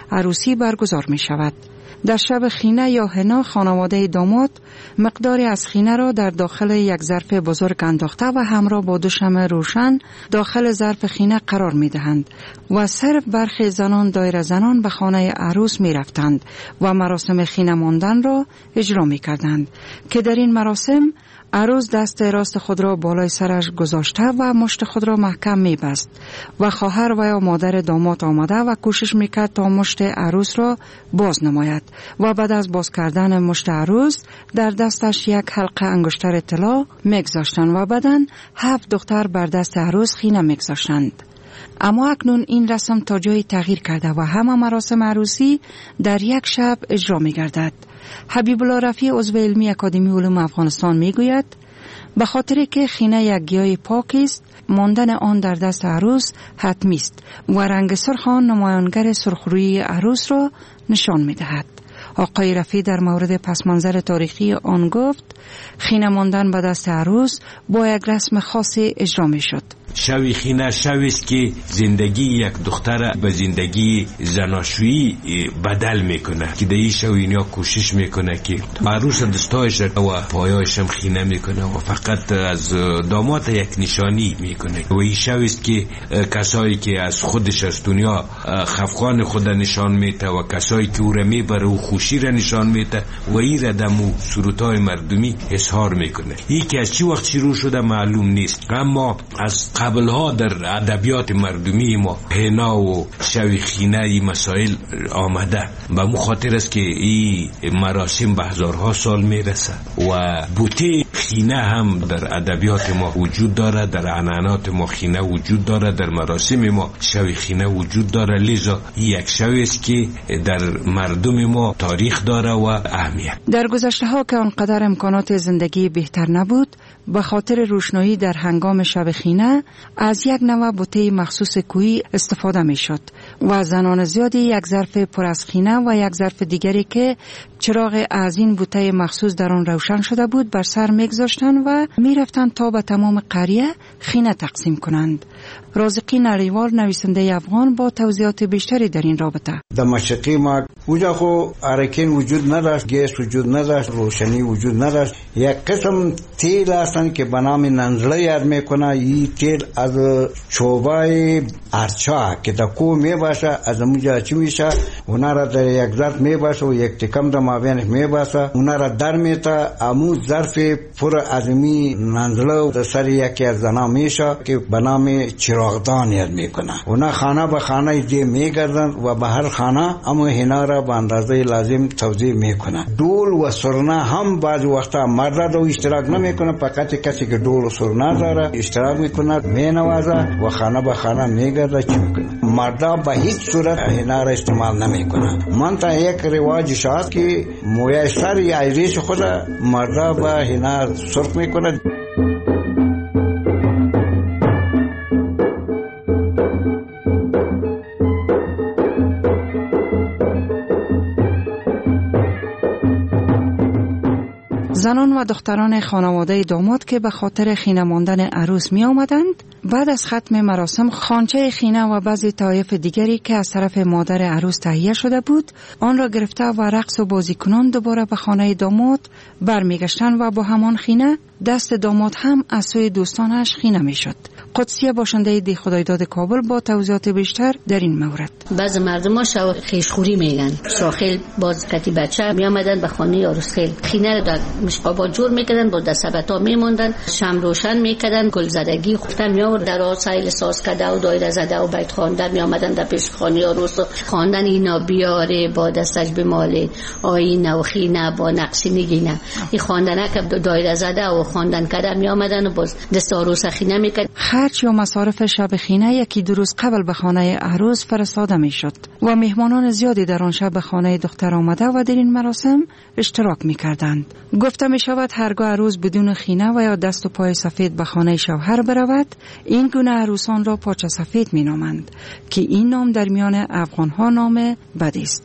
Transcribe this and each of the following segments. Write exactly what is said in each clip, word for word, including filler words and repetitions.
عروسی برگزار می شود. در شب خینه یا حنا خانواده داماد مقداری از خینه را در داخل یک ظرف بزرگ انداخته و همراه با دو شمع روشن داخل ظرف خینه قرار می دهند و صرف برخی زنان دایره زنان به خانه عروس می رفتند و مراسم خینه ماندن را اجرا می کردند که در این مراسم عروس دست راست خود را بالای سرش گذاشته و مشت خود را محکم می بست و خواهر و یا مادر داماد آمده و کوشش می کرد تا مشت عروس را باز نماید و بعد از باز کردن مشت عروس در دستش یک حلقه انگشتر طلا می گذاشتند و بعداً هفت دختر بر دست عروس خینه می گذاشتند. اما اکنون این رسم تا جایی تغییر کرده و همه مراسم عروسی در یک شب اجرا می گردد. حبیب الله رفیع عضو علمی اکادمی علوم افغانستان می گوید به خاطر که خینه یک گیاه پاک است ماندن آن در دست عروس حتمی است و رنگ سرخ آن نمایانگر سرخرویی عروس را نشان می دهد. آقای رفیع در مورد پس منظر تاریخی آن گفت خینه ماندن به دست عروس با یک رسم خاصی اجرا می شد. شوی خینه شوی است که زندگی یک دختر به زندگی زناشویی بدل میکنه که در این شو اینیا کوشش میکنه که عروس دستایش و پایایش هم خینه میکنه و فقط از داماد یک نشانی میکنه و این شو است که کسایی که از خودش از دنیا خفقان خود نشان میده و کسایی که او را میبره و خوشی را نشان میده و این را دمو سرودهای مردمی اظهار میکنه. این که از چی وقت شروع شده معلوم نیست، اما از قبل ها در ادبیات مردمی ما حنا و شوی خینه ای مسائل آمده. به مو خاطر است که این مراسم به هزارها سال میرسه و بوته خینه هم در ادبیات ما وجود داره، در عنعنات ما خینه وجود داره، در مراسم ما شوی خینه وجود داره. لذا این یک شوی است که در مردم ما تاریخ داره و اهمیت. در گذشته ها که آنقدر امکانات زندگی بهتر نبود، به خاطر روشنایی در هنگام شب خینه از یک نوع بوته مخصوص کویی استفاده می شد و زنان زیادی یک ظرف پر از خینه و یک ظرف دیگری که چراغ از این بوته مخصوص در آن روشن شده بود بر سر می گذاشتند و می رفتند تا به تمام قریه خینه تقسیم کنند. رازقی نریوال نویسنده افغان با توضیحات بیشتری در این رابطه. در مشرقی ما اونجا خو ارکین وجود نداشت، گیس وجود نداشت، روشنی وجود نداشت. یک قسم تیل هستن که به نام ننزله یاد میکنه. این تیل از چوبای ارچا که در کو میباشه از اونجا چی میشه، اونا را در یک ظرف میباشه و یک تکم در مابینش میباشه، اونا را در میتا امو ظرف پر ازمی ننزله در سر یکی از زنا میشه که به نام چراغدان یاد میکنه. اونا خانه به خانه دی میگردن و به هر خانه اما هنا را به اندازه لازم توزیع میکنه. دول و سرنا هم بعض وقتا مرد رو اشتراک نمیکنه، فقط کسی که دول و سرنا داره اشتراک میکنه، مینوازه و خانه به خانه میگرده چی میکنه. مردا به هیچ صورت هنا را استعمال نمیکنه. من تا یک رواج شاید که موی سر یا ریش خود مردا به هنا سرخ میکنه. زنان و دختران خانواده داماد که به خاطر خینه ماندن عروس می آمدند، بعد از ختم مراسم خانچه خینه و بعضی طایف دیگری که از طرف مادر عروس تهیه شده بود آن را گرفته و رقص و بازی کنان دوباره به خانه داماد برمیگشتند و با همان خینه دست داماد هم از سوی دوستانش خینه می شد. قدسیه باشنده دی خدایداد کابل با توضیحات بیشتر در این مورد. بعض مردم ها شو خیشخوری میگن، شاخیل باز کتی بچه می آمدن به خانه عروس خیل خینه رو در مشقابا جور میکردن، با دستبتا میموندن، شم روشن میکردن، گل زدگی خوفتن می آورد در آسایل ساز کرده و دایره زده و بیت خواندن می آمدن در پیش خانه عروس خواندن اینا بیاره با دستش بماله آینه و خینه با نقشی نگینه. این خواندنه که دایره زده و خواندن کرده می آمدن و باز دست عروس خینه میکرد. خرج یا مصارف شب خینه یکی دو روز قبل به خانه عروس فرستاده می شد و مهمانان زیادی در آن شب به خانه دختر آمده و در این مراسم اشتراک می کردند. گفته می شود هرگاه عروس بدون خینه و یا دست و پای سفید به خانه شوهر برود، این گونه عروسان را پاچه سفید می نامند که این نام در میان افغان ها نام بدی است.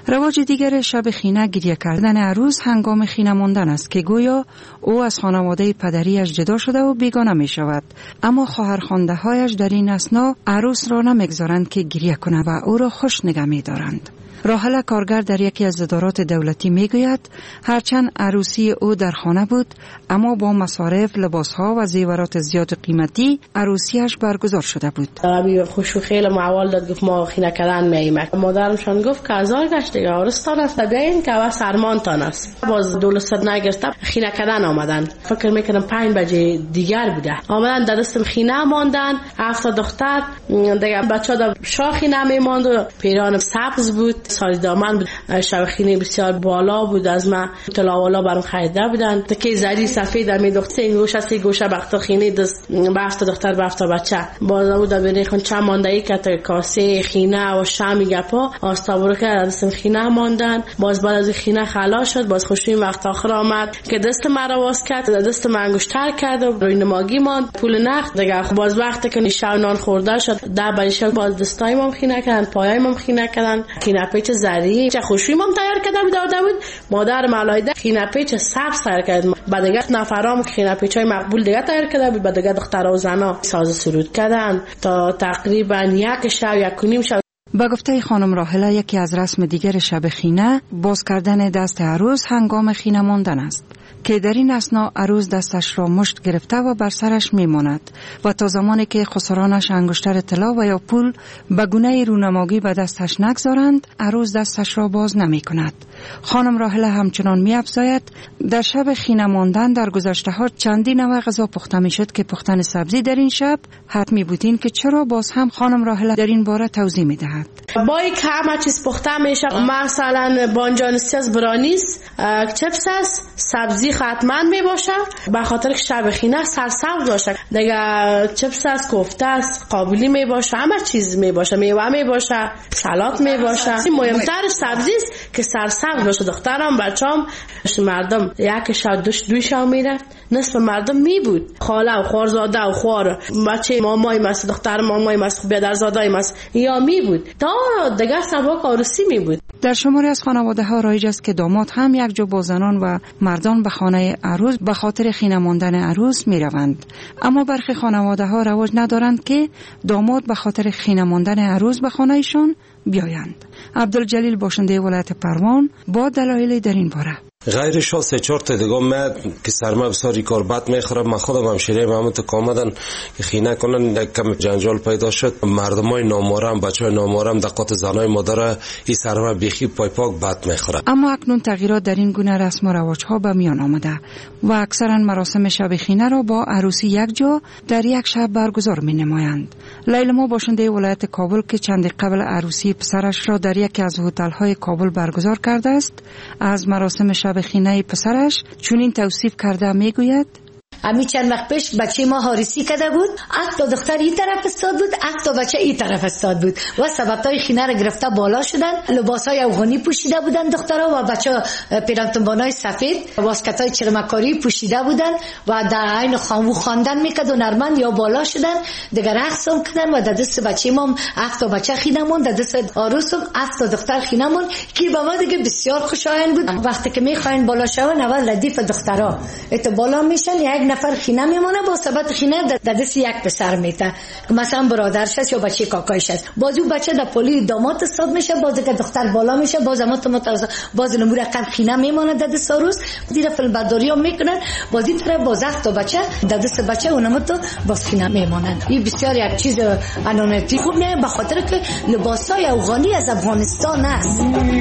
رواج دیگر شب خینه گریه کردن عروس هنگام خینه ماندن است که گویا او از خانواده پدریش جدا شده و بیگانه می شود، اما خواهرخوانده هایش در این اثنا عروس را نمیگذارند که گریه کنه و او را خوش نگه می دارند. راحله کارگر در یکی از ادارات دولتی میگوید هرچند عروسی او در خانه بود، اما با مصارف، لباسها و زیورات زیاد قیمتی عروسیش برگزار شده بود. ابی خوشو خیلی معول داد، گفت ما خینه کردن میایم. مادرمشان گفت که هزار گشت دیگه عروستان است، بیاین که واس ارمانتان است. باز دولت نگرفت، خینه کردن آمدن. فکر میکنم پنج بجه دیگر بوده. آمدن در دستم خینه ماندن، هفت دختر دیگه بچه‌ها در شاخی نمیماند و پیران سبز بود. سال دامن بود، شبخینه بسیار بالا بود، از ما تلاوالا برام خریده بودن. تکی زری سفید می دخت سه گوشه سه گوشه بخت خینه دست بافت دختر بافت بچه باز بود ببینی خون چه مانده ای که کاسه خینه و شامی گپا آستابرو کرد دستم خینه ماندن. باز بعد از خینه خلاص شد، باز خوشی وقت آخر آمد که دست مرا واس کرد، دست من انگشتر کرد و روی نماگی ماند پول نقد دیگه. باز وقتی که شب نان خورده شد ده بجه باز دستای ما خینه کردن، پایای ما خینه کردن، خینه پیچ زری چه خوشی مام تیار کرده بود داده بود. مادر مالایده خینه پیچ سبز تیار کرد، بعد دیگه نفرام خینه پیچای مقبول دیگه تیار کرده بود، بعد دیگه دخترها و زنا ساز سرود کردن تا تقریبا یک شب یک و نیم شب. با گفته خانم راحله یکی از رسم دیگر شب خینه باز کردن دست عروس هنگام خینه ماندن است که در این اثنا عروس دستش را مشت گرفته و بر سرش میماند و تا زمانی که خسرانش انگشتر طلا و یا پول به گونه رونمایی به دستش نگذارند عروس دستش را باز نمی کند. خانم راحله همچنان می افزاید در شب خینه ماندن در گذشته ها چندین نوع غذا پخته می شد که پختن سبزی در این شب حتمی بودین که چرا باز هم خانم راحله در این باره توضیح می دهد. با یک همه چیز پخته میشه، مثلا بانجانسی از برانیس، چپس است، سبزی حتما می باشه به خاطر که شب خینه سرسبز باشه دیگه. چپس است، کوفته است، قابلی می باشه، همه چیز می باشه، میوه می باشه، سالاد می باشه. مهمترش سبزی است که سرسبز باشه. دخترم بچه‌ام مردم یک شب دوش دوش میره، نصف مردم می بود خاله و خوارزاده و خوار بچه مامای ماست، دختر مامای ماست، بیادرزاده ماست یا می بود تا دیگه سباک عروسی می بود. در شماری از خانواده ها رایج است که داماد هم یک جا با زنان و مردان به خانه عروس به خاطر خینه ماندن عروس می روند، اما برخی خانواده ها رواج ندارند که داماد به خاطر خینه ماندن عروس به خانه ایشان بیایند. عبدالجلیل باشنده ولایت پروان با دلایل در این باره. غیرش ها سه چهار تا دیگه من که سرما بساری کار بد میخورم، من خودم همشیره محمود که آمدن خینه کنن کم جنجال پیدا شد. مردمای نامورم بچهای نامورم دقات زنای مادر این سرما بیخی پای پاک بد میخوره. اما اکنون تغییرات در این گونه رسم و رواج ها به میان آمده و اکثرا مراسم شب خینه را با عروسی یک جا در یک شب برگزار می نمایند. لیلما باشنده ولایت کابل که چند قبل عروسی پسرش را در یکی از هتل های کابل برگزار کرده است از مراسم شب خینه پسرش چنین توصیف کرده میگوید: امی چند وقت پیش بچه ما حارسی کرده بود، یک تا دختر این طرف استاد بود، یک تا بچه این طرف استاد بود و سببتای خینه را گرفته بالا شدن، لباسای افغانی پوشیده بودن دخترها و بچه پیرانتونبانای سفید، واسکتای چرمکاری پوشیده بودن و در عین خامو خواندن میکرد و نرمن یا بالا شدن دیگه رقص هم کردن و در دست بچه ما یک تا بچه خینه مون، در دست عروس هم یک تا دختر خینه مون که به ما دیگه بسیار خوشایند بود. وقتی که میخواین بالا شون اول ردیف دخترها ات بالا میشن، یک نفر خینه میمونه با سبب خینه در دست یک پسر میته، مثلا برادرش است یا بچه کاکایش است. باز اون بچه در پلی داماد استاد میشه، باز که دختر بالا میشه، باز ما تو متوسط باز نمور رقم خینه میمونه در دست عروس. دیره فیلم برداری هم میکنن، باز این طرف باز تا بچه در دست بچه اونم تو باز خینه میمونن. این بسیار یک چیز انانتی خوب میه به خاطر که لباسای افغانی از افغانستان است.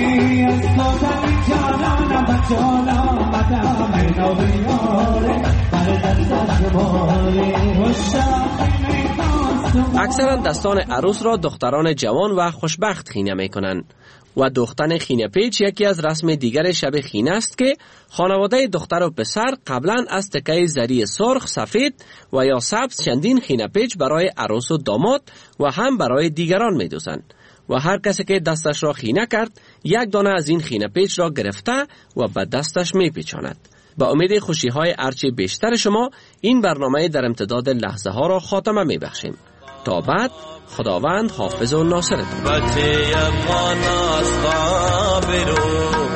اکثرا دستان عروس را دختران جوان و خوشبخت خینه می کنند و دوختن خینه پیچ یکی از رسم دیگر شب خینه است که خانواده دختر و پسر قبلا از تکه زری سرخ، سفید و یا سبز چندین خینه پیچ برای عروس و داماد و هم برای دیگران می دوزند و هر کسی که دستش را خینه کرد یک دانه از این خینه پیچ را گرفته و به دستش می پیچاند. با امید خوشی های ارچه بیشتر شما این برنامه در امتداد لحظه ها را خاتمه می بخشیم. تا بعد خداوند حافظ و ناصرتون. برو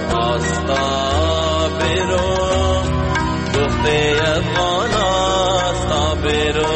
آستا برو دخته افغان آستا برو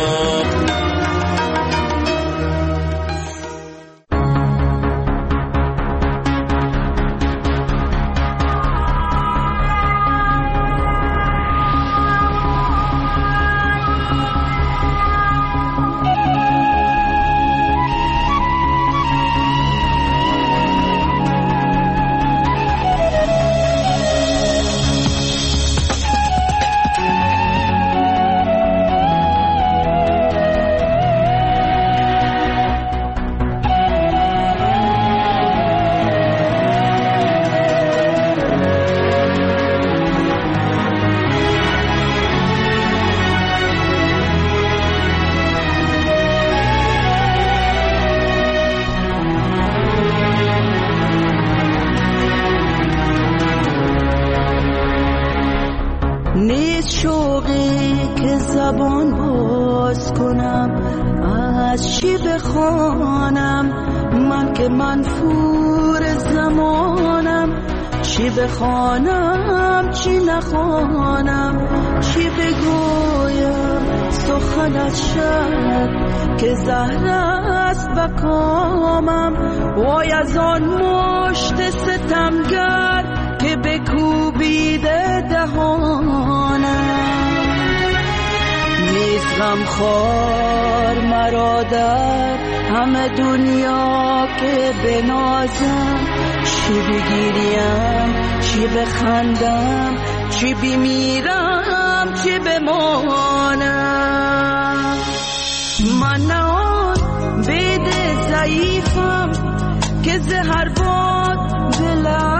نیست شوقی که زبان باز کنم از چی بخوانم من که منفور زمانم چی بخوانم چی نخوانم چی بگویم سخنت شد که زهر است بکامم وای از آن مشت ستمگر که بکوبیده دهانم نیست غمخوار مرا در همه دنیا که بنازم چی بگیریم چی بخندم چی بمیرم چی بمانم من نه آن بید ضعیفم که زهر باد دلم